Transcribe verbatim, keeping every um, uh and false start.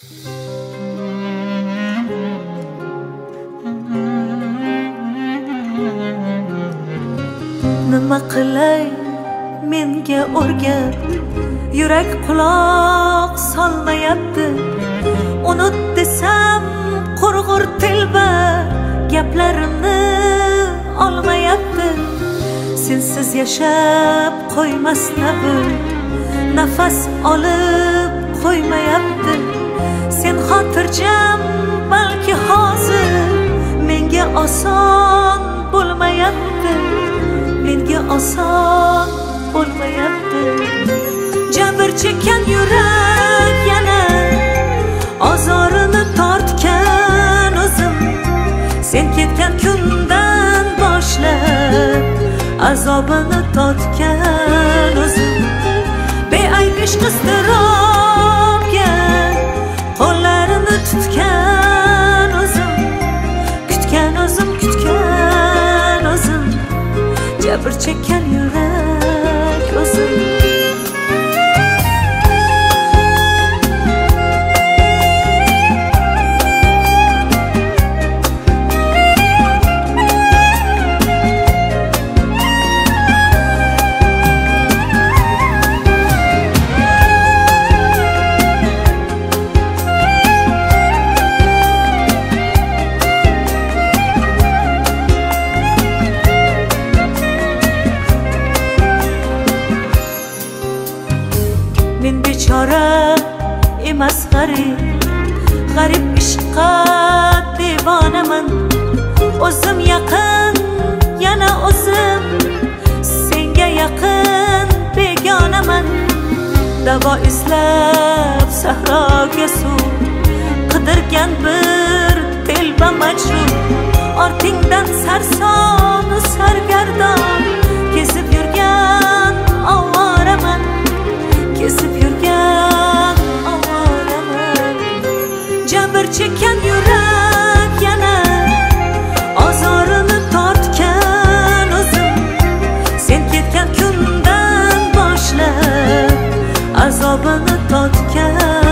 Nima qilay menga o'rgat, yurak quloq solmayapti. Unut desam qurg'ur telba gaplarimni olmayapti. Sensiz yashab qo'ymasna bu, nafas olib qo'ymayapti. Sen xotirjam balki hozir menga oson bo'lmayapti. Menga oson bo'lmayapti. Jabr chekkan yurak yana ozorini tortgan o'zim. Sen ketgan kundan boshlab azobini tortgan o'zim. Beayb ishq iztirobga qo'llarini tutgan o'zim. Kutgan o'zim, kutgan o'zim. Jabr chekkan yurak o'zim. Men bechora emas g'arib, g'arib ishqqa devonaman. O'zim yaqin, yana o'zim senga yaqin begonaman. Davo izlab sahroga suv qidirgan bir telba majnun. Ortingdan sarsonu sargardon kezib yurgan ovoraman. Kezib yurgan ovoraman. Jabr chekkan yurak yana ozorini tortgan o'zim. Sen ketgan kundan boshlab azobini tortgan